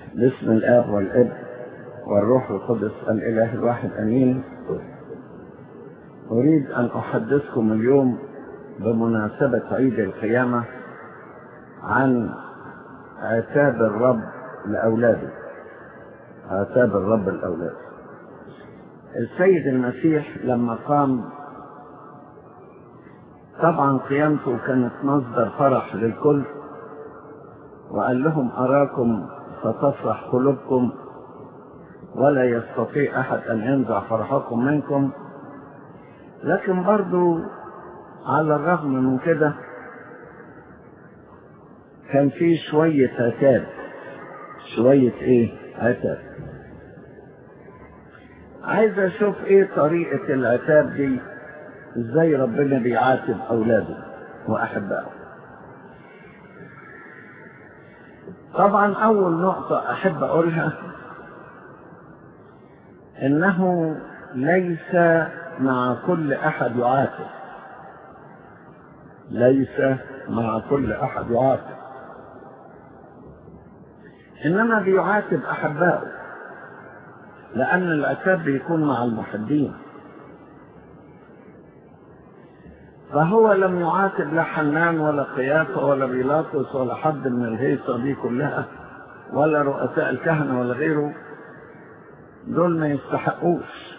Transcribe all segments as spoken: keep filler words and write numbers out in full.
باسم الآب والابن والروح القدس الإله الواحد أمين. أريد أن أحدثكم اليوم بمناسبة عيد القيامة عن عتاب الرب لأولاده. عتاب الرب لأولاده. السيد المسيح لما قام، طبعا قيامته كانت مصدر فرح للكل، وقال لهم أراكم فتفرح قلوبكم ولا يستطيع أحد أن ينزع فرحكم منكم. لكن برضو على الرغم من كده كان في شوية عتاب. شوية ايه؟ عتاب. عايز اشوف ايه طريقة العتاب دي، ازاي ربنا بيعاتب اولاده واحبائه. طبعا اول نقطة احب اقولها انه ليس مع كل احد يعاتب. ليس مع كل احد يعاتب، انما بيعاتب احبائه، لان العتاب بيكون مع المحبين. فهو لم يعاتب لا حنان ولا قيافة ولا بيلاطس ولا حد من الهيصة دي كلها، ولا رؤساء الكهنة ولا غيره. دول ما يستحقوش،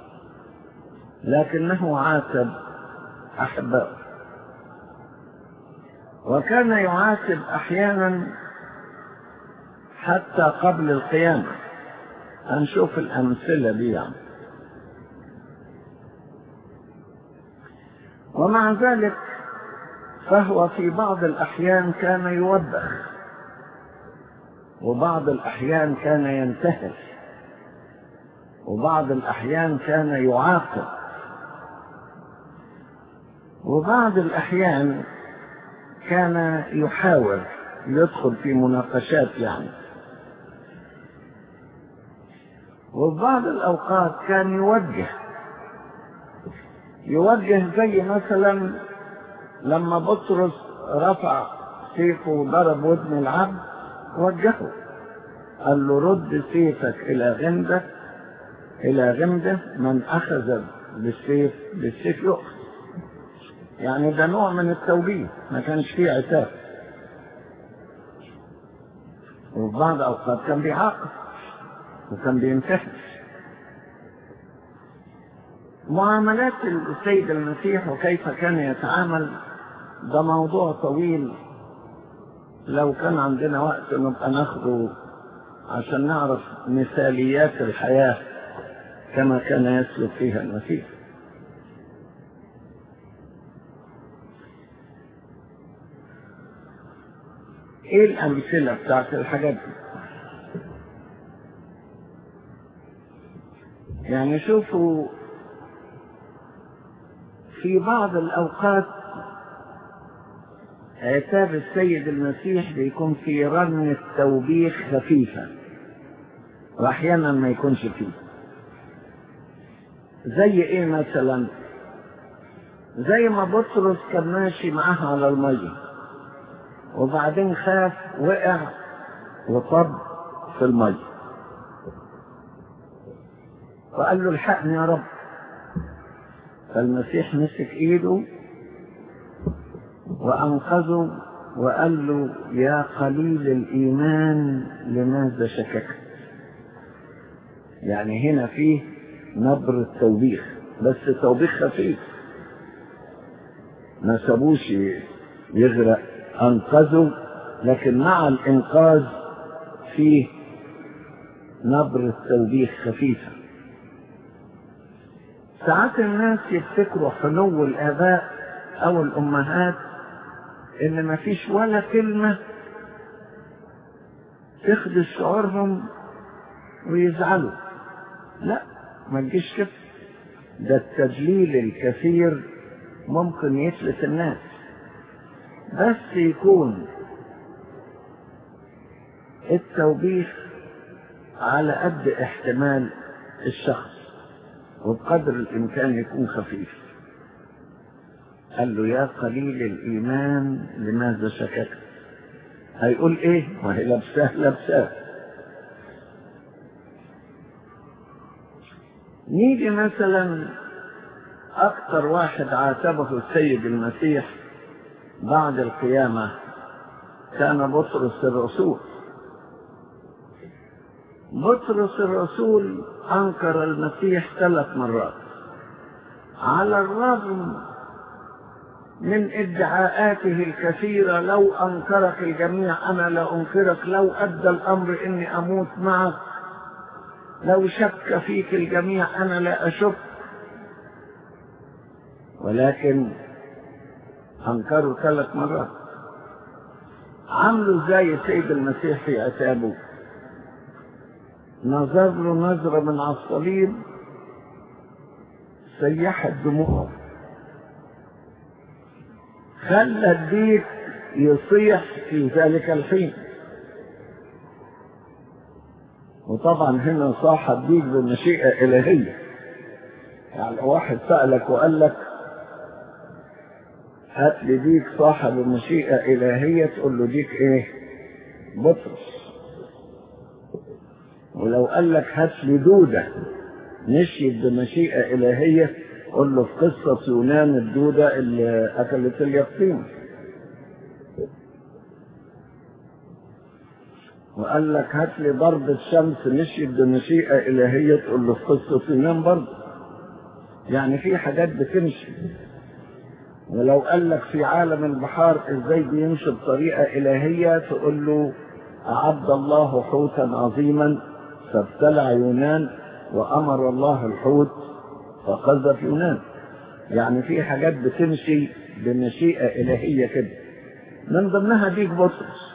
لكنه عاتب أحبائه. وكان يعاتب أحيانا حتى قبل القيامة. هنشوف الأمثلة دي يعني. ومع ذلك فهو في بعض الأحيان كان يوبخ، وبعض الأحيان كان ينتهر، وبعض الأحيان كان يعاقب، وبعض الأحيان كان يحاول يدخل في مناقشات يعني. وفي بعض الأوقات كان يوجه يوجه زي مثلا لما بطرس رفع سيفه وضرب ودن العبد، وجهه قال له رد سيفك إلى غمده إلى غمده، من أخذ بالسيف بالسيف يؤخذ. يعني ده نوع من التوجيه، ما كانش فيه عتاب. وفي بعض الأوقات كان بيعاقب وكان بينتهي. معاملات السيد المسيح وكيف كان يتعامل ده موضوع طويل، لو كان عندنا وقت نبقى ناخده عشان نعرف مثاليات الحياة كما كان يسلك فيها المسيح. ايه الامثلة بتاعت الحاجات دي؟ يعني شوفوا، في بعض الأوقات عتاب السيد المسيح بيكون في رنة توبيخ خفيفة، وأحيانا ما يكونش فيه. زي إيه مثلا؟ زي ما بطرس كان ماشي معاه على المية، وبعدين خاف وقع وطب في المية، وقال له الحقني يا رب. فالمسيح مسك ايده وانقذه وقال له يا قليل الايمان لماذا شككت. يعني هنا فيه نبرة توبيخ، بس توبيخ خفيف، ما سابوش يغرق، انقذه، لكن مع الانقاذ فيه نبرة توبيخ خفيفة. ساعات الناس يفتكروا حنو الآباء أو الأمهات إن ما فيش ولا كلمة تخدش شعورهم ويزعلوا. لا، ما تجيش كده. ده التدليل الكثير ممكن يفلت الناس، بس يكون التوبيخ على قد احتمال الشخص وبقدر الإمكان يكون خفيف. قال له يا قليل الإيمان لماذا شككت. هيقول إيه؟ وهي لبساه لبساه نيجي مثلا أكثر واحد عاتبه السيد المسيح بعد القيامة كان بطرس الرسول. بطرس الرسول أنكر المسيح ثلاث مرات، على الرغم من ادعاءاته الكثيرة: لو أنكرك الجميع أنا لا أنكرك، لو أدى الأمر إني أموت معك، لو شك فيك الجميع أنا لا أشك. ولكن أنكروا ثلاث مرات. عملوا زي السيد المسيح في عتابه، نظر له نظرة من على الصليب سيحت دموعه، خلى الديك يصيح في ذلك الحين. وطبعا هنا صاح الديك بمشيئة إلهية. يعني واحد سألك وقال لك هات لي ديك صاحب مشيئة إلهية، تقول له ديك ايه؟ بطرس. ولو قال لك هات لي دودة مشيت بمشيئة إلهية، قل له في قصة يونان الدودة اللي أكلت اليقطين. وقال لك هات لي ضربة شمس مشيت بمشيئة إلهية، تقول له في قصة يونان برضه. يعني في حاجات بتمشي. ولو قال لك في عالم البحار ازاي بيمشي بطريقة إلهية، تقول له أعد الله حوتا عظيما فابتلع يونان وأمر الله الحوت فقذف يونان. يعني في حاجات بتمشي بمشيئة إلهية كده، من ضمنها ديك بطرس.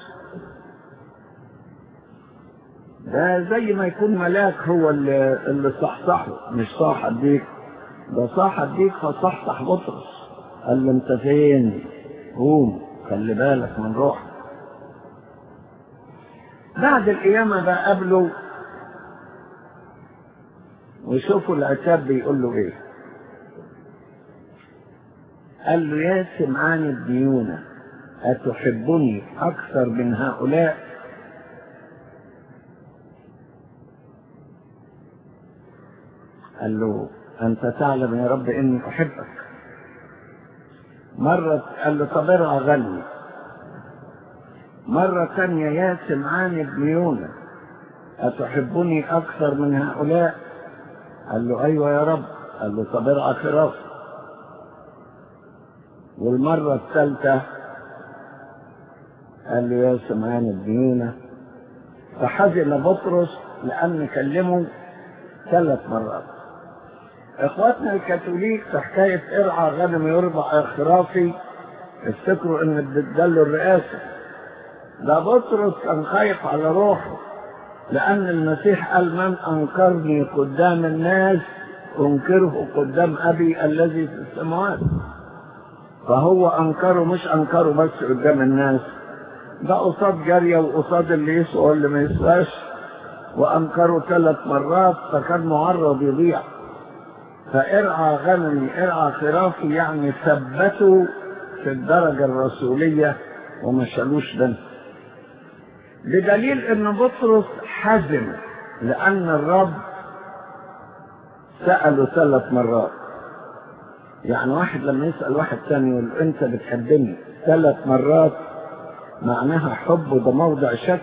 ده زي ما يكون ملاك هو اللي, اللي صحصحه، مش صاح الديك، ده صاح الديك فصحصح بطرس، قال له انت فين؟ قوم خلي بالك من روحك. بعد القيامة بقى قابله وشوفوا العتاب بيقول له ايه. قال له يا سمعان الديونة أتحبني أكثر من هؤلاء؟ قال له أنت تعلم يا رب إني أحبك. مرة قال له طب ارعى غني. مرة ثانية يا سمعان الديونة أتحبني أكثر من هؤلاء؟ قال له أيوة يا رب. قال له طب ارعى خرافي. والمرة الثالثة قال له يا سمعان الديونة. فحزن بطرس لأن كلمه ثلاث مرات. اخواتنا الكاثوليك في حكاية ارعى غنم يربع خرافي افتكروا ان بتدلوا الرئاسة. ده بطرس كان خايف على روحه، لأن المسيح قال من أنكرني قدام الناس أنكره قدام أبي الذي في السماوات. فهو أنكره، مش أنكره بس قدام الناس، ده قصاد جارية وقصاد اللي يسوى واللي ما يسواش، وأنكره ثلاث مرات، فكان معرض يضيع. فارعى غنمي ارعى خرافي، يعني ثبتوا في الدرجة الرسولية وما شالوش دم. بدليل ان بطرس حزن لان الرب سأله ثلاث مرات. يعني واحد لما يسأل واحد ثاني يقول انت بتحبني ثلاث مرات، معناها حب، وده موضع شك.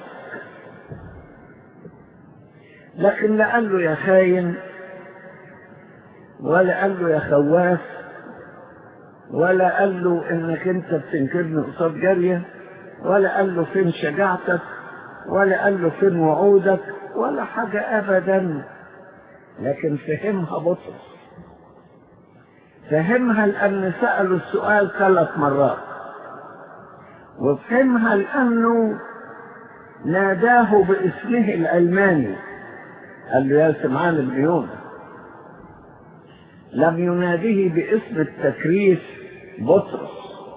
لكن لا قال له يا خاين، ولا قال له يا خواف، ولا قال له انك انت بتنكرني قصاد جارية، ولا قال له فين شجاعتك، ولا قال له فين وعودك، ولا حاجة ابدا. لكن فهمها بطرس، فهمها لأن سألوا السؤال ثلاث مرات، وفهمها لأنه ناداه باسمه العلماني، قال له يا سمعان الديون. لم يناديه باسم التكريس بطرس،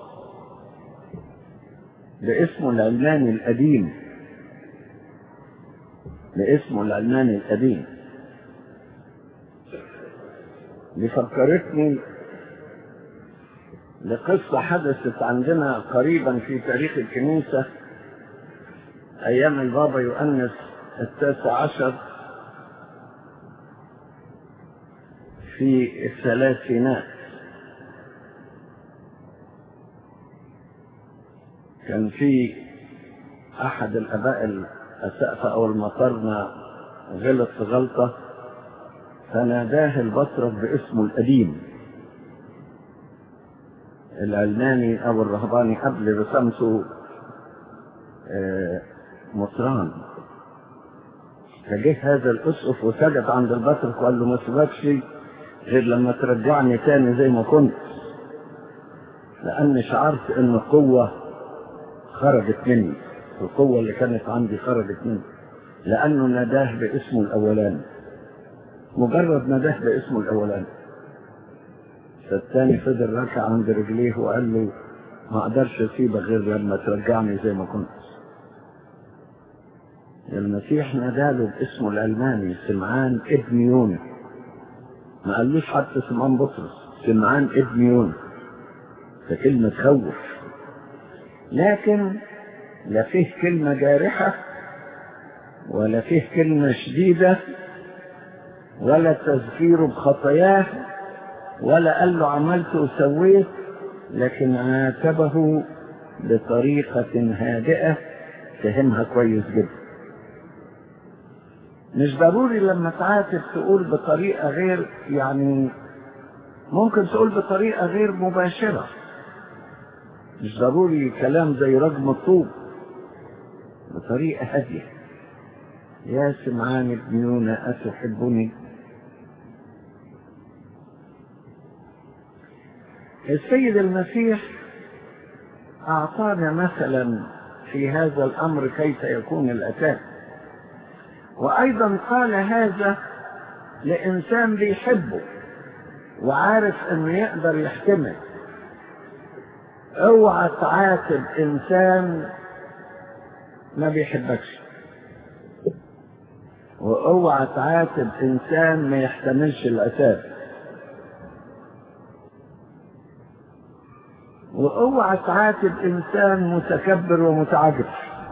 باسمه العلماني القديم، باسمه العلماني القديم. دي فكرتني لقصة حدثت عندنا قريبا في تاريخ الكنيسة أيام البابا يؤنس التاسع عشر. في الثلاثينات كان في أحد الآباء الأسقفة أو المطرنة غلط في غلطة، فناداه البطرك باسمه القديم العلماني أو الرهباني قبل رسمته مطران. فجه هذا الأسقف وسجد عند البطرك وقال له ما سيبكش غير لما ترجعني تاني زي ما كنت، لأني شعرت إن القوة خرجت مني، القوة اللي كانت عندي خرجت مني، لأنه ناداه باسمه الأولاني، مجرد ناداه باسمه الأولاني. فالتاني فضل ركع عند رجليه وقال له ما أقدرش أسيبك غير لما ترجعني زي ما كنت. المسيح ناداله باسمه الألماني سمعان ابن يونا، ما قالوش حتى سمعان بطرس، سمعان ابن يونا، فكلمة تخوف، لكن لا فيه كلمة جارحة ولا فيه كلمة شديدة ولا تذكيره بخطاياه ولا قال له عملت وسويت، لكن عاتبه بطريقة هادئة فهمها كويس جدا. مش ضروري لما تعاتب تقول بطريقة غير، يعني ممكن تقول بطريقة غير مباشرة، مش ضروري كلام زي رجم الطوب، بطريقة هادية. يا سمعان ابن يونا أتحبني؟ السيد المسيح أعطانا مثلا في هذا الأمر كيف يكون الأتاك، وأيضا قال هذا لإنسان بيحبه وعارف أنه يقدر يحتمل. اوعى تعاتب إنسان ما بيحبكش، واوعى تعاتب إنسان ما يحتملش العتاب، واوعى تعاتب إنسان متكبر ومتعجب.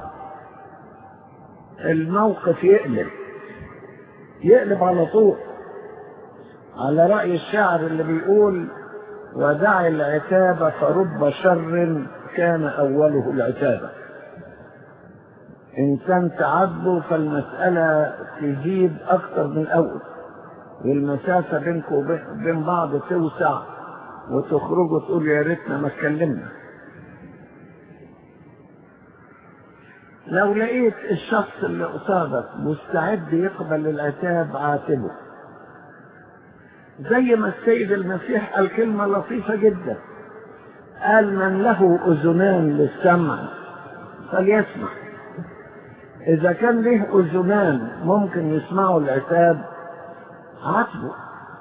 الموقف يقلب يقلب على طول، على رأي الشاعر اللي بيقول ودع العتاب فرب شر كان أوله العتابة. إنسان تعبه فالمسألة تزيد أكثر من أول، والمسافة بينكم وبين بعض توسع، وتخرجوا تقول يا ريتنا ما اتكلمنا. لو لقيت الشخص اللي قصادك مستعد يقبل العتاب عاتبه، زي ما السيد المسيح قال كلمة لطيفة جدا، قال من له أذنان للسمع فليسمع. إذا كان له أذنان ممكن يسمعوا العتاب عاتبه،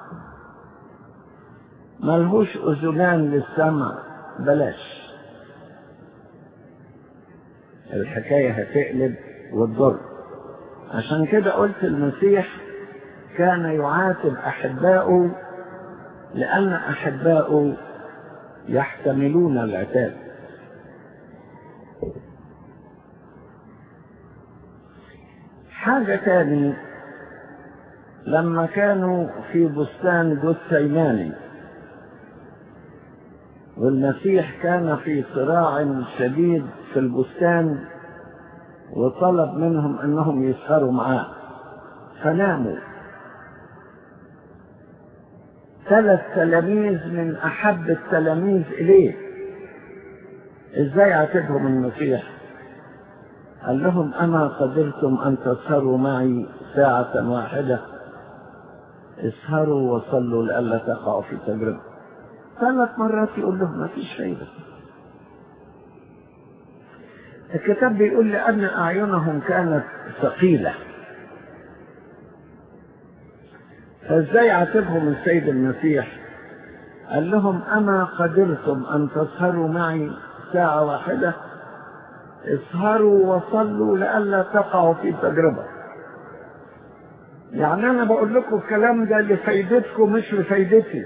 ملهوش أذنان للسمع بلاش، الحكاية هتقلب وتضر. عشان كده قلت المسيح كان يعاتب أحباؤه لأن أحباؤه يحتملون العتاب. حاجة تاني، لما كانوا في بستان جثيماني والمسيح كان في صراع شديد في البستان وطلب منهم أنهم يسهروا معاه فناموا. ثلاث تلاميذ من أحب التلاميذ إليه، إزاي عاتبهم المسيح؟ قال لهم أما قدرتم أن تسهروا معي ساعة واحدة؟ اسهروا وصلوا لئلا تقعوا في تجربة. ثلاث مرات يقول لهم ما فيش فايدة. الكتاب بيقول لأن أعينهم كانت ثقيلة، فازاي عاتبهم السيد المسيح؟ قال لهم أما قدرتم أن تسهروا معي ساعة واحدة؟ اسهروا وصلوا لئلا تقعوا في تجربة. يعني أنا بقول لكم الكلام ده لفايدتكم مش لفايدتي،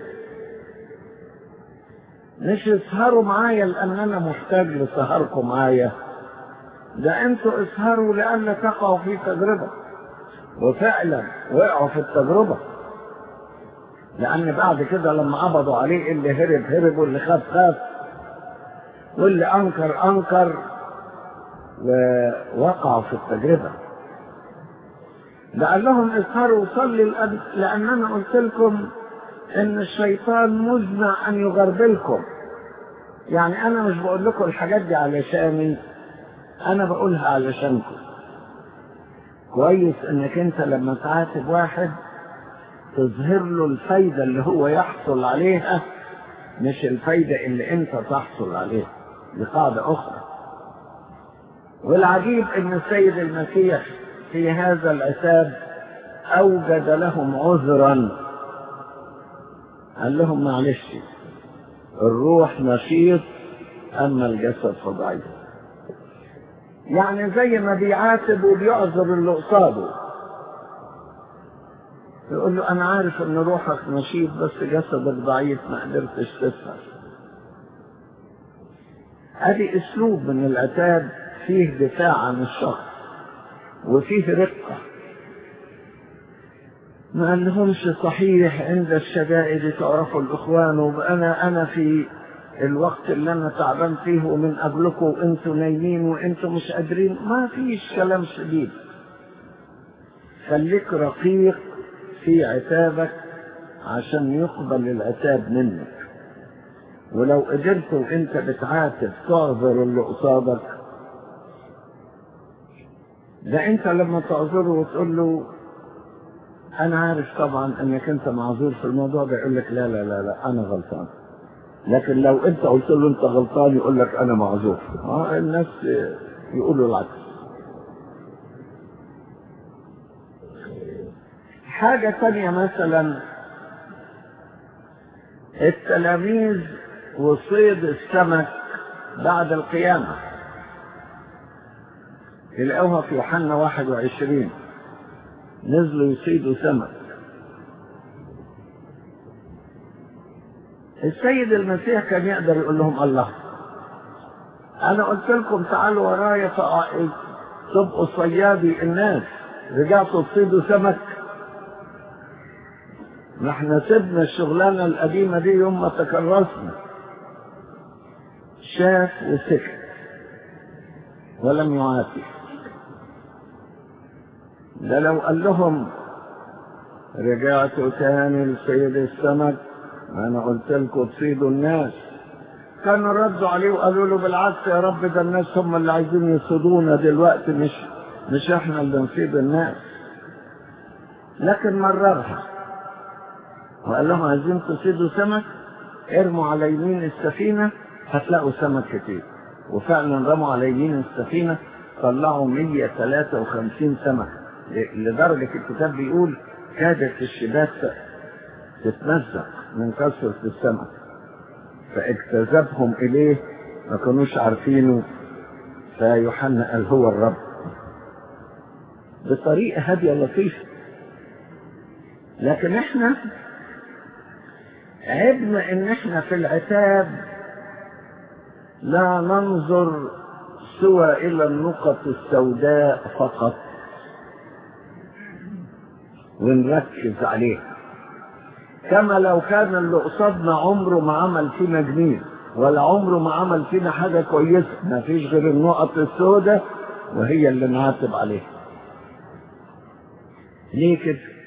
مش اسهروا معايا لأن أنا محتاج لسهركم معايا، ده أنتوا اسهروا لئلا تقعوا في تجربة، وفعلا وقعوا في التجربة لأن بعد كده لما قبضوا عليه اللي هرب هرب واللي خاف خاف واللي أنكر أنكر ووقعوا في التجربة. قال لهم اسهروا وصلي لأن أنا قلت لكم إن الشيطان مزمع أن يغربلكم. يعني أنا مش بقول لكم الحاجات دي علشاني، أنا بقولها علشانكم. كويس إنك أنت لما تعاتب واحد تظهر له الفايدة اللي هو يحصل عليها، مش الفايدة اللي أنت تحصل عليها. دي قاعدة أخرى. والعجيب إن السيد المسيح في هذا العتاب أوجد لهم عذرا. قال لهم معلش، الروح نشيط أما الجسد فضعيف. يعني زي ما بيعاتب وبيعذر اللي قصاده، يقول له أنا عارف إن روحك نشيط بس جسدك ضعيف ما قدرتش تفهم. هذه أسلوب من العتاب فيه دفاع عن الشخص وفيه رقة. ما قالهمش صحيح عند الشدائد تعرفوا الإخوان، وأنا أنا في الوقت اللي أنا تعبان فيه ومن قبلكم وأنتوا نايمين وأنتوا مش قادرين. ما فيش كلام شديد. خليك رقيق في عتابك عشان يقبل العتاب منك. ولو قدرت وانت بتعاتب تعذر اللي قصادك، ده انت لما تعذره وتقول له انا عارف طبعا انك انت معذور في الموضوع ده، يقول لك لا لا لا لا انا غلطان. لكن لو انت قلت له انت غلطان يقول لك انا معذور. اه الناس يقولوا العكس. حاجة تانية مثلا التلاميذ وصيد السمك بعد القيامة، تلاقوها في يوحنا واحد وعشرين، نزلوا يصيدوا سمك. السيد المسيح كان يقدر يقول لهم الله أنا قلت لكم تعالوا ورايا تبقوا صيادي الناس، رجعتوا تصيدوا سمك. نحن سبنا الشغلانة القديمة دي يوم ما تكرسنا. شاف وسكت ولم يعاتب. ده لو قال لهم رجعتوا تاني لصيد السمك ما انا قلت لكم تصيدوا الناس، كانوا ردوا عليه وقالوا له بالعكس يا رب ده الناس هم اللي عايزين يصيدونا دلوقتي، مش مش احنا اللي نصيد الناس. لكن مررها وقال لهم عايزين تصيدوا سمك ارموا على يمين السفينة هتلاقوا سمك كتير. وفعلا رموا على يمين السفينة طلعوا مية وثلاثة وخمسين سمك، لدرجة الكتاب بيقول كادت الشباك تتمزق من كثرة السمك. فاجتذبهم إليه ما كانوش عارفينه، فيوحنا قال هو الرب بطريقة هادية لطيفة. لكن احنا عيبنا ان احنا في العتاب لا ننظر سوى الى النقط السوداء فقط ونركز عليها، كما لو كان اللي قصادنا عمره ما عمل فينا جميل ولا عمره ما عمل فينا حاجة كويسة، ما فيش غير النقط السوداء وهي اللي نعاتب عليها. ليه كده؟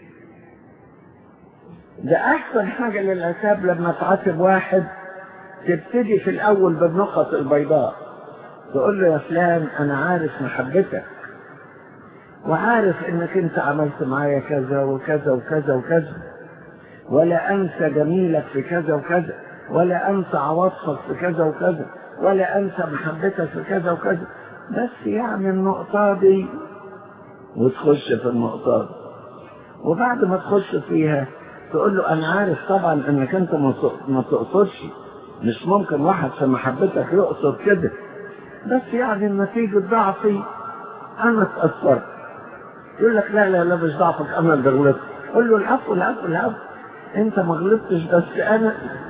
ده احسن حاجة للعتاب لما تعاتب واحد تبتدي في الاول بالنقط البيضاء، تقول له يا فلان انا عارف محبتك وعارف انك انت عملت معايا كذا وكذا وكذا وكذا، ولا انسى جميلك في كذا وكذا، ولا انسى عواطفك في كذا وكذا، ولا انسى محبتك في كذا وكذا، بس يعني النقطة دي وتخش في النقطة دي. وبعد ما تخش فيها تقول له انا عارف طبعا انك انت ما تقصدش، مش ممكن واحد في محبتك يقصد كده، بس يعني النتيجة ضعفي انا اتأثرت. يقول لك لا لا لا مش ضعفك انا اللي غلطت. قول له العفو العفو العفو انت ما غلطتش بس انا.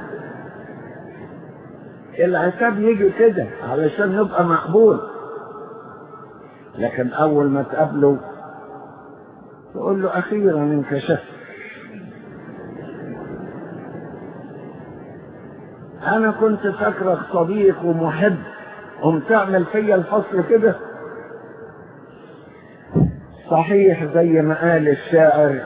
العتاب يجي كده علشان يبقى مقبول. لكن اول ما تقابله تقول له اخيرا انكشفت. انا كنت فاكرك صديق ومحب، قم تعمل فيا الفصل كده. صحيح زي ما قال الشاعر: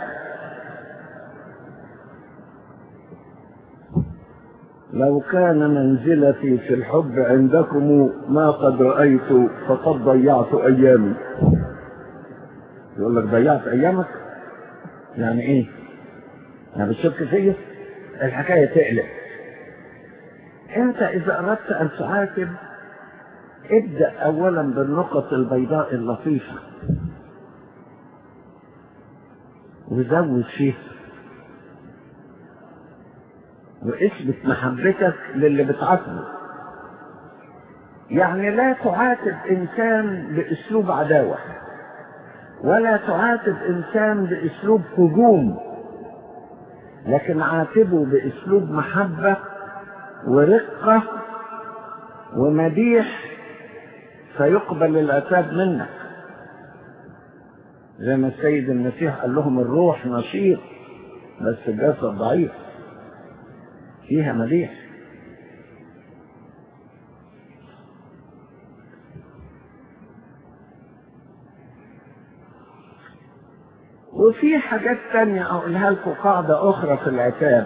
لو كان منزلتي في الحب عندكم ما قد رأيت فقد ضيعت أيامي. يقول لك ضيعت أيامك؟ يعني إيه؟ يعني بتشك فيا؟ الحكاية تقلق. أنت إذا أردت أن تعاتب ابدأ أولا بالنقط البيضاء اللطيفة وزود فيها، واثبت محبتك للي بتعاتبه. يعني لا تعاتب انسان باسلوب عداوة، ولا تعاتب انسان باسلوب هجوم، لكن عاتبه باسلوب محبة ورقة ومديح، فيقبل العتاب منك. زي ما السيد المسيح قال لهم: الروح نشيط بس الجسد ضعيف، فيها مديح. وفي حاجات تانية أقولها لكم، قاعدة أخرى في العتاب،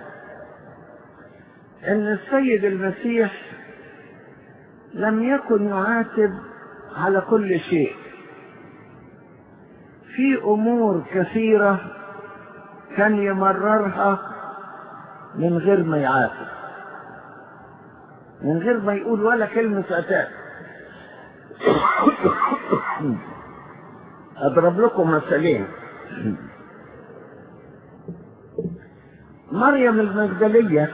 إن السيد المسيح لم يكن يعاتب على كل شيء. في أمور كثيرة كان يمررها من غير ما يعاتب، من غير ما يقول ولا كلمة عتاب. أضرب لكم مثالين. مريم المجدلية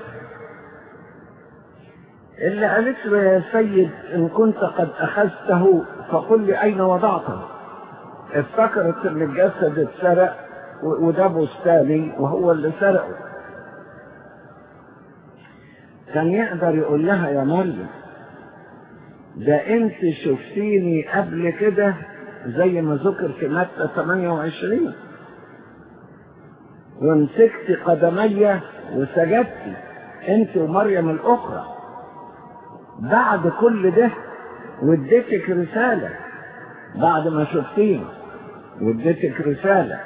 اللي قالت له: يا سيد إن كنت قد أخذته فقل لي أين وضعته. افتكرت إن الجسد اتسرق وده بستاني وهو اللي سرقه. كان يقدر يقول لها: يا مريم ده انت شفتيني قبل كده زي ما ذكر في متى ثمانية وعشرين، ومسكت قدمي وسجدتي انت ومريم الاخرى. بعد كل ده واديتك رسالة، بعد ما شفتيني واديتك رسالة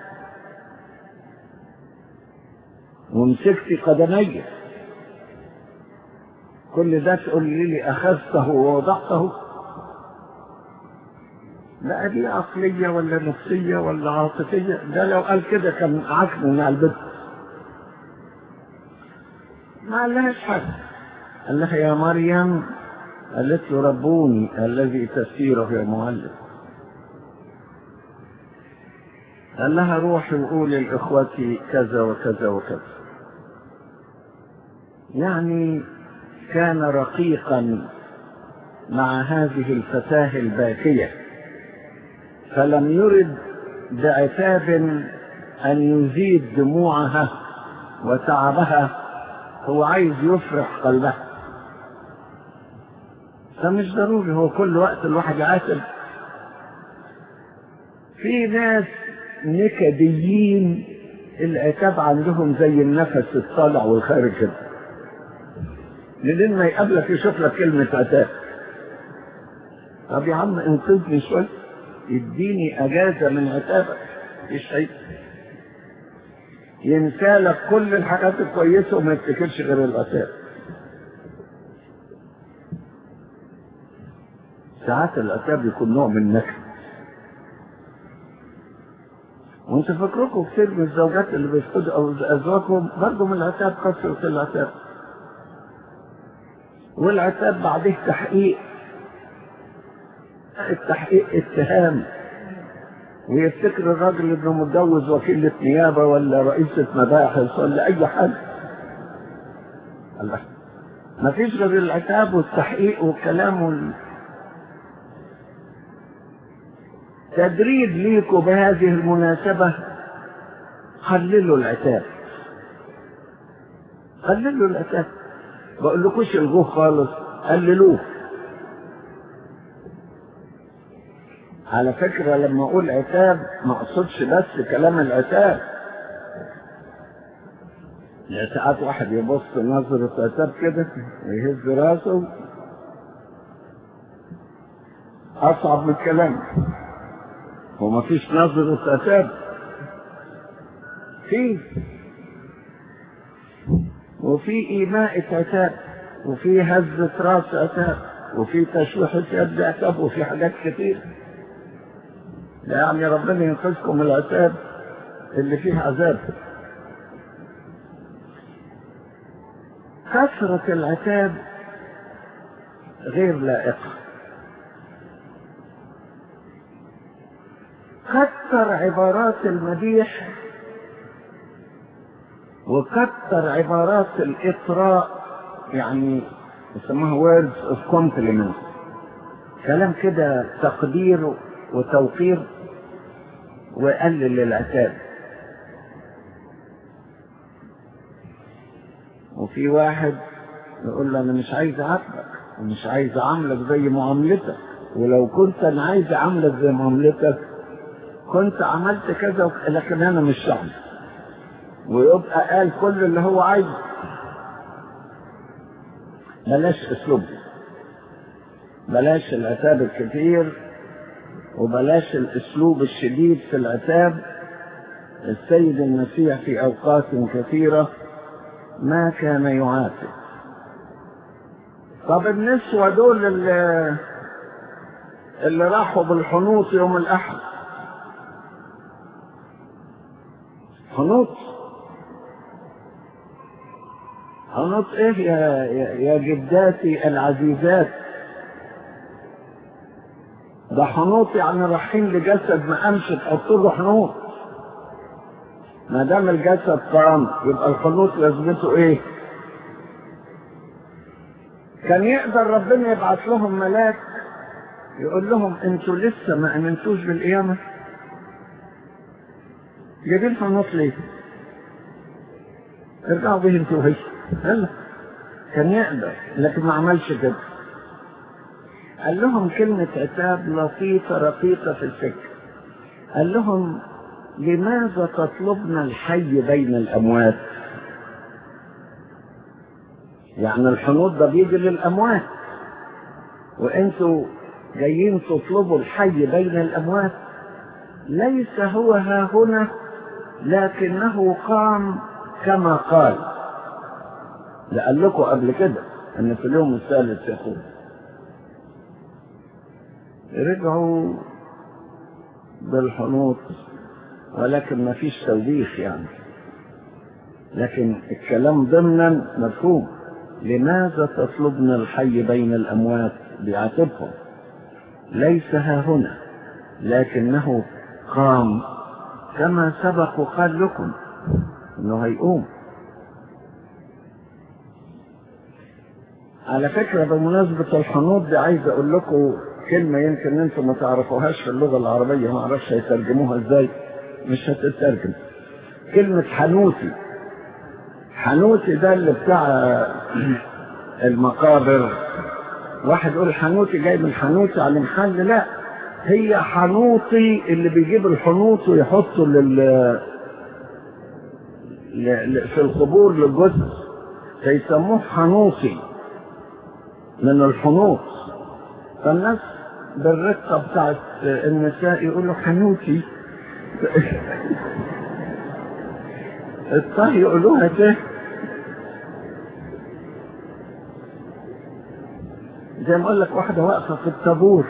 ومسكت قدمي، كل ده تقول لي أخذته ووضعته؟ لا، دي عقلية ولا نفسية ولا عاطفية؟ ده لو قال كده كان عكنه مع البنت. ما قالهاش حاجة، قال لها: يا مريم. قالت له: ربوني الذي تسيره يا معلم. قال لها: روحي وقولي لإخوتي كذا وكذا وكذا. يعني كان رقيقا مع هذه الفتاة الباكية، فلم يرد بعتاب أن يزيد دموعها وتعبها، هو عايز يفرح قلبها. فمش ضروري هو كل وقت الواحد يعاتب. في ناس نكديين العتاب عندهم زي النفس الطالع والخارج كده، لين ما يقابلك يشوف لك كلمة عتاب. طب يا عم انقذني شوية، اديني اجازة من عتابك. مفيش شيء، ينسى لك كل الحاجات الكويسة وما يفتكرش غير العتاب. ساعات العتاب يكون نوع من النكد. وانت فكركم كتير من الزوجات اللي بيفقدوا او ازواجهم برضه من العتاب، كثرة العتاب. والعتاب بعده تحقيق، التحقيق اتهام، ويفتكر الراجل انه متجوز وكيلة نيابة ولا رئيسة مباحث ولا اي حاجة. الله، ما فيش غير العتاب والتحقيق والكلام وال... تدريب ليكوا بهذه المناسبة: قللوا العتاب، قللوا العتاب. بقول لكوش الغوه خالص، قللوه. على فكرة لما اقول عتاب ما اقصدش بس كلام العتاب، يا ساعات واحد يبص نظرة عتاب كده ويهز راسه، أصعب من الكلام. وما فيش نظرة عتاب، فيه وفي إيماء عتاب، وفي هزة راس عتاب، وفي تشويح يد عتاب، وفي حاجات كتير. يعني ربنا ينقذكم من العتاب اللي فيه عذاب. كثرة العتاب غير لائقة. كثر عبارات المديح وكثر عبارات الإطراء، يعني يسموها words of compliment، كلام كده تقدير وتوقير، وقلل العتاب. وفي واحد يقول له أنا مش عايز أعاتبك ومش عايز أعاملك زي معاملتك، ولو كنت أنا عايز أعاملك زي معاملتك كنت عملت كذا، لكن أنا مش شعب. ويبقى قال كل اللي هو عايزه. بلاش أسلوب، بلاش العتاب الكثير، وبلاش الأسلوب الشديد في العتاب. السيد المسيح في أوقات كثيرة ما كان يعاتب. طب النسوة دول اللي, اللي راحوا بالحنوط يوم الأحد، حنوط حنوط ايه يا, يا جداتي العزيزات؟ ده حنوط يعني رايحين لجسد ما قامش تحط له حنوط. ما دام الجسد قام يبقى الحنوط لازمته ايه؟ كان يقدر ربنا يبعث لهم ملاك يقول لهم انتوا لسه ما امنتوش بالقيامه، جايبين حنوط ليه؟ ارجعوا به انتوا وهي. هلا كان يقدر، لكن ما عملش كده. قال لهم كلمة عتاب لطيفة رقيقة في الفكر. قال لهم لماذا تطلبنا الحي بين الأموات؟ يعني الحنوط ده بيجي للأموات، وانتوا جايين تطلبوا الحي بين الأموات. ليس هو ها هنا لكنه قام كما قال. لقال لكم قبل كده ان في اليوم الثالث يقول. رجعوا بالحنوط ولكن ما فيش توبيخ يعني، لكن الكلام ضمنا مفهوم. لماذا تطلبنا الحي بين الأموات؟ بيعاتبهم. ليس ها هنا لكنه قام كما سبق وقال لكم انه هيقوم. على فكرة بمناسبة الحنوط دي عايز اقول لكم كلمة يمكن انتم ما تعرفوهاش في اللغة العربية، ما اعرفش هيترجموها ازاي، مش هتترجم. كلمة حنوتي. حنوتي ده اللي بتاع المقابر. واحد يقول حنوتي جاي من حنوتي على محل، لا، هي حنوطي اللي بيجيب الحنوط ويحطه لل في القبور للجثث، فيسموه حنوطي من الحنوط. فالناس بالرقة بتاعت النساء يقولوا حنوتي. الطه يقولوها ده زي ما اقول لك واحدة واقفة في الطابور.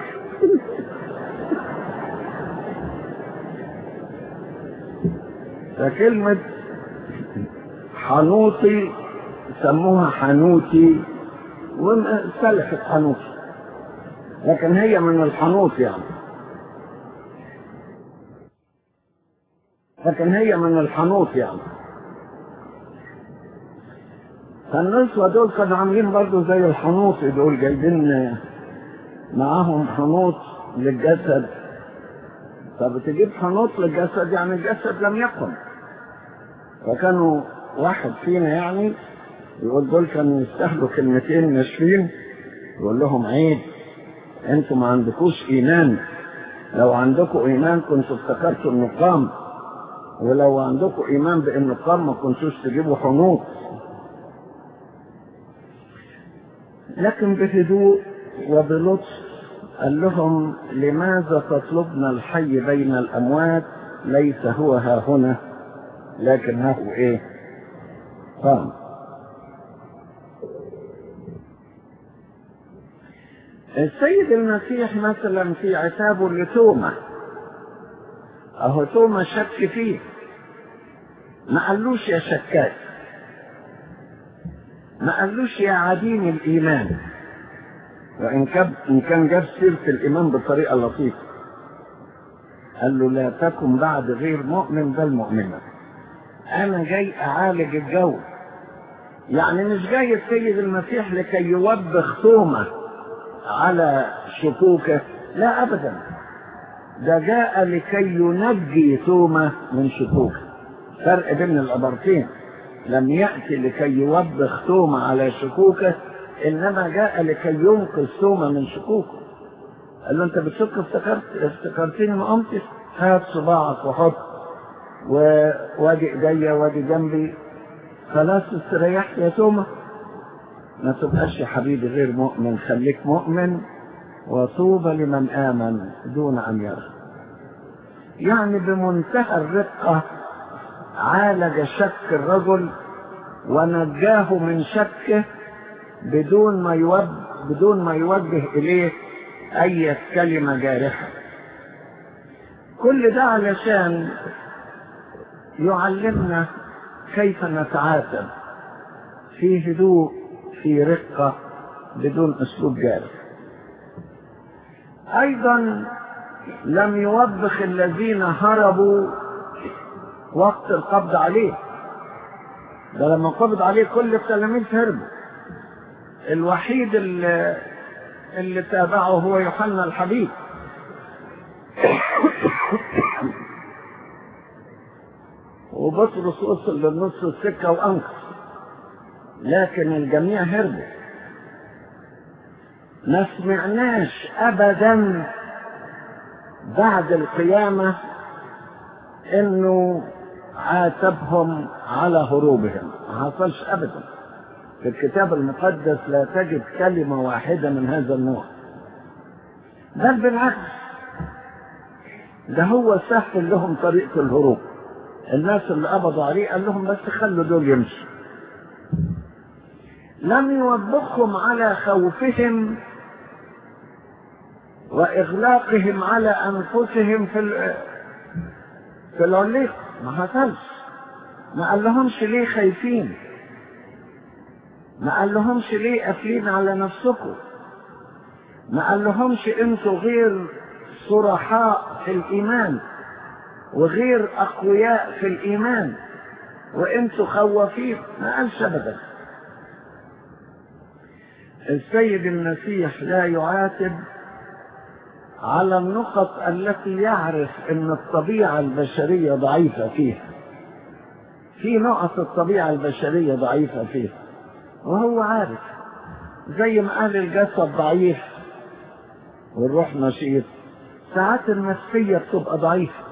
فكلمة حنوطي سموها حنوتي وسلحت حنوتي، لكن هي من الحنوط يعني، لكن هي من الحنوط يعني. فالنسوة دول كانوا عاملين برضو زي الحنوط دول، جايبين معاهم حنوط للجسد. طب تجيب حنوط للجسد يعني الجسد لم يقم. فكانوا واحد فينا يعني يقول دول كانوا يستاهلوا كلمتين ناشفين، يقول لهم عيب، انتوا ما عندكوش ايمان. لو عندكوا ايمان كنتوا افتكرتوا انه قام. ولو عندكم إيمان بأنه قام ما كنتوش تجيبوا حنوط. لكن بهدوء وبلطف قال لهم لماذا تطلبنا الحي بين الأموات؟ ليس هو ها هنا لكن ها هو إيه؟ قام. السيد المسيح مثلا في عتابه لتوما، اهو توما شك فيه، ما قالوش يا شكاك، ما قالوش يا عديم الايمان، وان كان ان كان جاب سيره الايمان بطريقه لطيفه، قال له لا تكن بعد غير مؤمن بل مؤمنا. انا جاي اعالج الجو، يعني مش جاي السيد المسيح لكي يوبخ توما على شكوكه، لا ابدا، ده جاء لكي ينجي توما من شكوكه. فرق بين العبارتين، لم يأتي لكي يوبخ توما على شكوكه، انما جاء لكي ينقذ توما من شكوكه. قال له انت بتشك، افتكرت افتكرتني ما قمتش، هات صباعك وحط وادي ايديا وادي جنبي، خلاص استريحت يا توما. ما تبقاش يا حبيبي غير مؤمن، خليك مؤمن، وطوبى لمن آمن دون أن يرى. يعني بمنتهى الرقة عالج شك الرجل ونجاه من شكه بدون ما يوجه بدون ما يوجه إليه أي كلمة جارحة. كل ده علشان يعلمنا كيف نتعاتب في هدوء، في رقة، بدون أسلوب جارح. أيضا لم يوبخ الذين هربوا وقت القبض عليه، ده لما قبض عليه كل التلاميذ هربوا، الوحيد اللي, اللي تابعه هو يوحنا الحبيب. وبطرس وصل للنص السكة وأنقذ، لكن الجميع هربوا. ما سمعناش أبدا بعد القيامة إنه عاتبهم على هروبهم، ما حصلش أبدا. في الكتاب المقدس لا تجد كلمة واحدة من هذا النوع، بل بالعكس، ده هو سهل لهم طريقة الهروب. الناس اللي قبضوا عليه قال لهم بس خلوا دول يمشوا. لم يوبخهم على خوفهم وإغلاقهم على أنفسهم في في العليق، ما حصلش. ما قال لهمش ليه خايفين، ما قال لهمش ليه قافلين على نفسكم، ما قال لهمش انتوا غير صرحاء في الإيمان وغير أقوياء في الإيمان وانتوا خوافين، ما قالش أبدا. السيد المسيح لا يعاتب على النقط التي يعرف ان الطبيعة البشرية ضعيفة فيها. في نقط الطبيعة البشرية ضعيفة فيها وهو عارف، زي ما قال الجسد ضعيف والروح نشيط، ساعات النفسية بتبقى ضعيفة.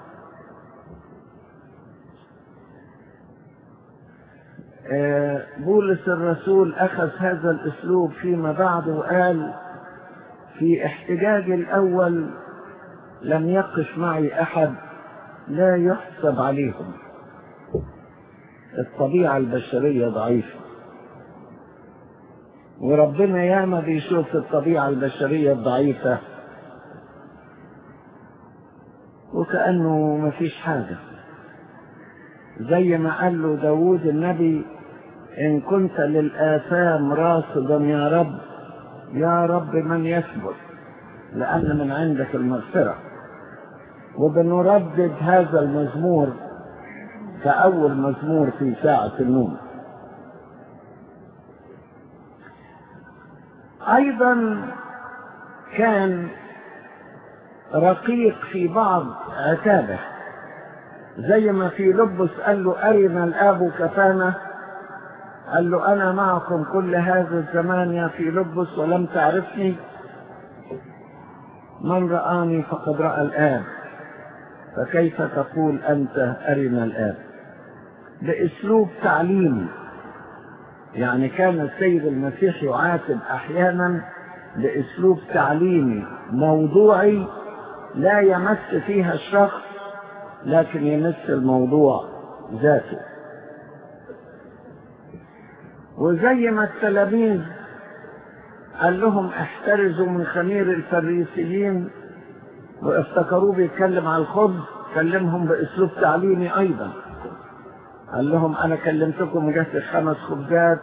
بولس الرسول أخذ هذا الأسلوب فيما بعد وقال في احتجاج الأول لم يقف معي أحد لا يحسب عليهم. الطبيعة البشرية ضعيفة، وربنا ياما بيشوف الطبيعة البشرية الضعيفة وكأنه مفيش حاجة، زي ما قال له داود النبي إن كنت للآثام راصدا يا رب، يا رب من يثبت، لأن من عندك المغفرة. وبنردد هذا المزمور كأول مزمور في ساعة النوم. أيضا كان رقيق في بعض عتابه، زي ما في لبس قال له أرنا الآب كفانا، قال له أنا معكم كل هذا الزمان يا في لبس ولم تعرفني، من رآني فقد رأى الآب. فكيف تقول أنت أرنا الآب؟ بأسلوب تعليمي. يعني كان السيد المسيح يعاتب أحيانا بأسلوب تعليمي موضوعي لا يمس فيها الشخص لكن يمس الموضوع ذاته. وزي ما التلاميذ قال لهم احترزوا من خمير الفريسيين وافتكروه بيتكلم على الخبز، كلمهم بأسلوب تعليمي أيضا. قال لهم أنا كلمتكم جهة الخمس خبزات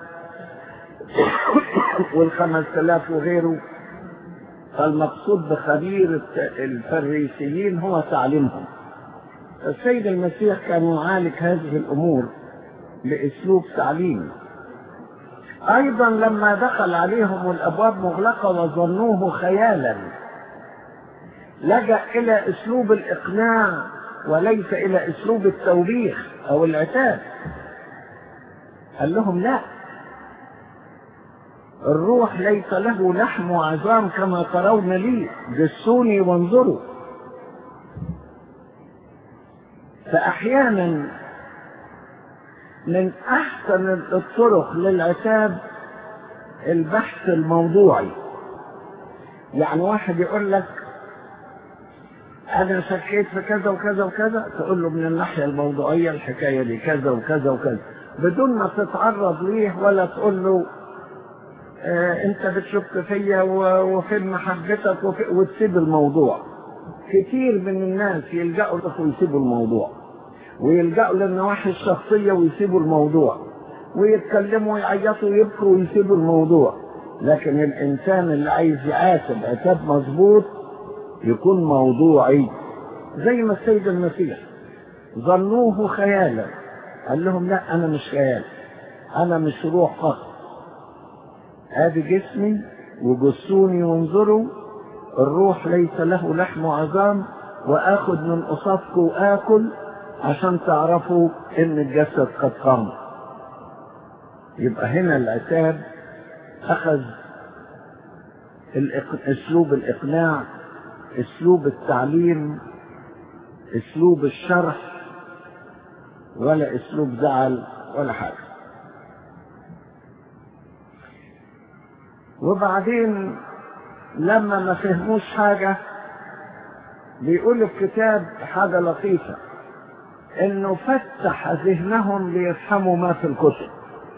والخمس آلاف وغيره. فالمقصود بخبير الفريسيين هو تعليمهم. السيد المسيح كان يعالج هذه الأمور بأسلوب تعليمي. أيضا لما دخل عليهم والأبواب مغلقة وظنوه خيالا، لجأ إلى أسلوب الإقناع وليس إلى أسلوب التوبيخ أو العتاب. قال لهم لا، الروح ليس له لحم وعظام كما ترون لي، جسوني وانظروا. فأحيانا من أحسن الطرق للعتاب البحث الموضوعي. يعني واحد يقول لك أنا شكيت في كذا وكذا وكذا، تقول له من الناحية الموضوعية الحكاية دي كذا وكذا وكذا، بدون ما تتعرض ليه ولا تقول له آه أنت بتشك فيا وفين محبتك وتسيب الموضوع. كتير من الناس يلجأوا له ويسيبوا الموضوع، ويلجأوا للنواحي الشخصية ويسيبوا الموضوع، ويتكلموا ويعيطوا ويبكوا ويسيبوا الموضوع. لكن الإنسان اللي عايز يعاتب عتاب مظبوط يكون موضوعي، زي ما السيد المسيح ظنوه خيالا. قال لهم لا، أنا مش خيال، أنا مش روح فقط، هذا جسمي وجسوني وانظروا. الروح ليس له لحم وعظام، وآخذ من قصادكم وآكل عشان تعرفوا إن الجسد قد قام. يبقى هنا العتاب أخذ أسلوب الإقناع، أسلوب التعليم، أسلوب الشرح، ولا أسلوب زعل ولا حاجة. وبعدين لما ما فهموش حاجة بيقول الكتاب حاجة لطيفة، إنه فتح ذهنهم ليفهموا ما في الكتب.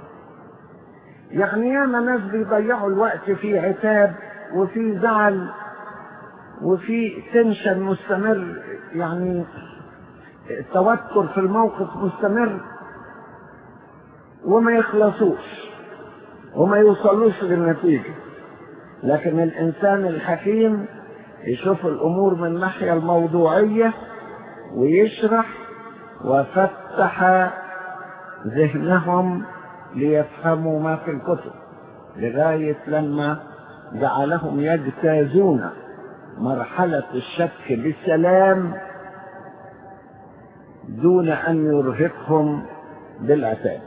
يعني ياما ناس بيضيعوا الوقت في عتاب وفي زعل وفي تنشن مستمر، يعني توتر في الموقف مستمر، وما يخلصوش وما يوصلوش للنتيجة. لكن الإنسان الحكيم يشوف الأمور من الناحية الموضوعية ويشرح، وفتح ذهنهم ليفهموا ما في الكتب، لغاية لما جعلهم يجتازون مرحلة الشك بسلام دون أن يرهقهم بالعتاب.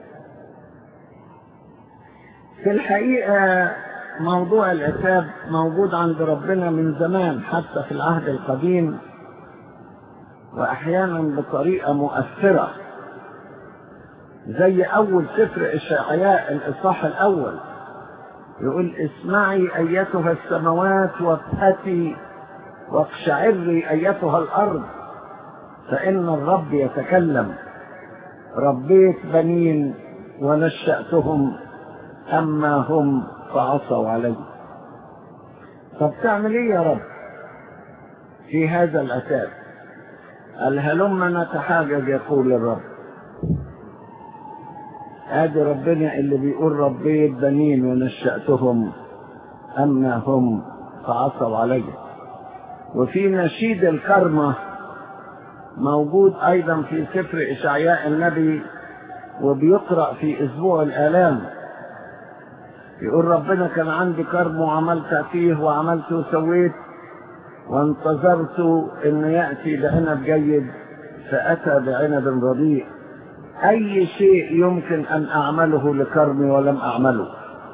في الحقيقة موضوع العتاب موجود عند ربنا من زمان، حتى في العهد القديم، وأحيانا بطريقة مؤثرة، زي أول سفر إشعياء الإصحاح الأول يقول اسمعي أيتها السماوات وابهتي واقشعري أيتها الأرض، فإن الرب يتكلم، ربيت بنين ونشأتهم أما هم فعصوا علي. طب تعمل إيه يا رب في هذا العتاب؟ قال هلما نتحاجج يقول الرب. ادي ربنا اللي بيقول ربيت بنين ونشأتهم اما هم فعصوا علي. وفي نشيد الكرمة موجود ايضا في سفر اشعياء النبي، وبيقرأ في اسبوع الالام، يقول ربنا كان عندي كرم وعملت فيه وعملت وسويت، وانتظرت ان يأتي بعنب جيد فأتى بعنب رديء. اي شيء يمكن ان اعمله لكرمي ولم اعمله.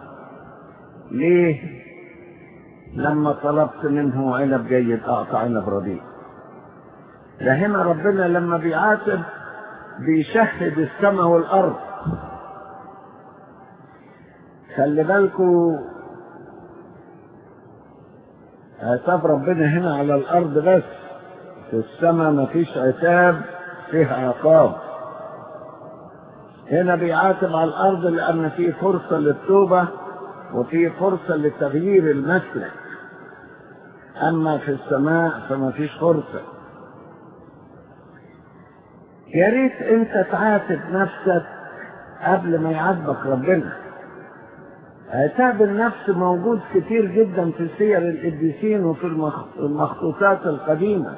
ليه؟ لما طلبت منه عنب جيد اعطى عنب رديء. ده هنا ربنا لما بيعاتب بيشهد السماء والأرض. خلي بالكوا عتاب ربنا هنا على الأرض بس، في السماء مفيش عتاب، فيها عقاب. هنا بيعاتب على الأرض لأن في فرصة للتوبة وفي فرصة لتغيير المسلك، أما في السماء فمفيش فرصة. يا ريت أنت تعاتب نفسك قبل ما يعاتبك ربنا. عتاب النفس موجود كتير جدا في سير القديسين وفي المخطوطات القديمة،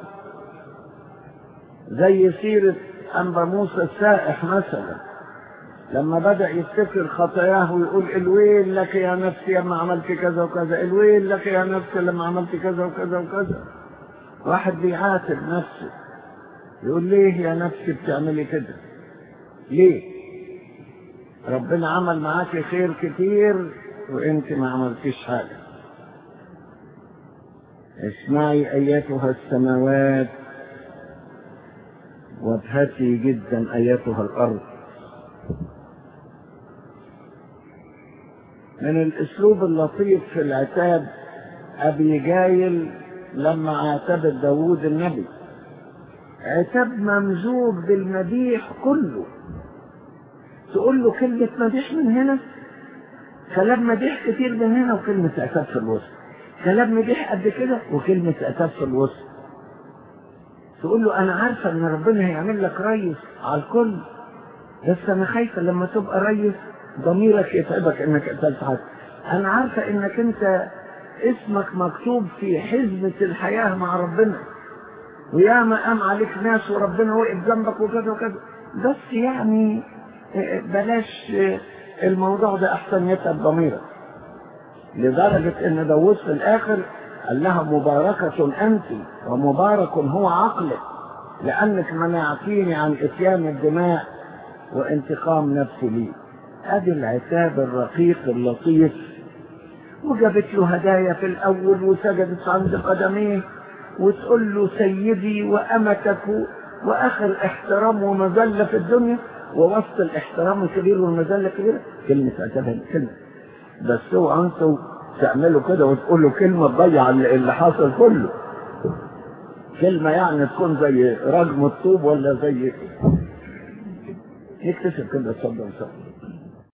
زي سيرة أنبا موسى السائح مثلا، لما بدأ يفتكر خطاياه ويقول الويل لك يا نفسي لما عملت كذا وكذا، الويل لك يا نفسي لما عملت كذا وكذا وكذا. واحد بيعاتب نفسه يقول ليه يا نفسي بتعملي كده؟ ليه؟ ربنا عمل معاك خير كتير وانت ما عملتيش حاجة. اسمعي ايتها السماوات وابهتي جدا ايتها الارض. من الاسلوب اللطيف في العتاب ابي جايل لما عاتبت داوود النبي، عتاب ممزوج بالمديح كله. تقول له كلمة مديح من هنا، كلام مديح كتير من هنا، وكلمة عتاب في الوسط، كلام مديح قد كده وكلمة عتاب في الوسط. تقول له أنا عارفة إن ربنا هيعمل لك ريس على الكل، بس أنا خايفة لما تبقى ريس ضميرك يتعبك إنك قتلت حد. أنا عارفة إنك أنت اسمك مكتوب في حزمة الحياة مع ربنا، وياما قام عليك ناس وربنا وقف جنبك وكذا وكذا، بس يعني بلاش الموضوع ده أحسن يتعب ضميرك. لدرجة إن داوود في الآخر قال لها مباركة أنت ومبارك هو عقلك، لأنك منعتيني عن إتيان الدماء وانتقام نفسي لي. أدي العتاب الرقيق اللطيف. وجابت له هدايا في الأول وسجدت عند قدميه وتقول له سيدي وأمتك، وآخر احترام ومذلة في الدنيا، ووسط الاحترام الكبير والمذلة الكبيرة كلمة عتابها كلمة. بس هو أنتوا تعملوا كده وتقولوا كلمة تضيع اللي حاصل كله، كلمة يعني تكون زي رجم الطوب ولا زي يكتسب كده. اتفضل.